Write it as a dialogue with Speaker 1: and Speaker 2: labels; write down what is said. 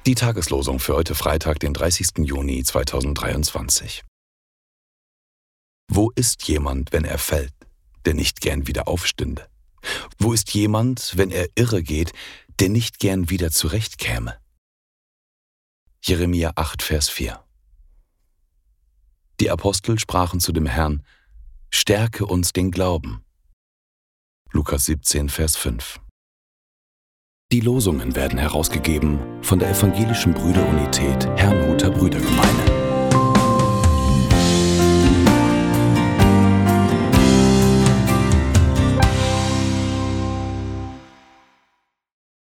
Speaker 1: Die Tageslosung für heute Freitag, den 30. Juni 2023. Wo ist jemand, wenn er fällt, der nicht gern wieder aufstünde? Wo ist jemand, wenn er irre geht, der nicht gern wieder zurechtkäme? Jeremia 8, Vers 4. Die Apostel sprachen zu dem Herrn: Stärke uns den Glauben. Lukas 17, Vers 5. Die Losungen werden herausgegeben von der Evangelischen Brüderunität Herrnhuter Brüdergemeine.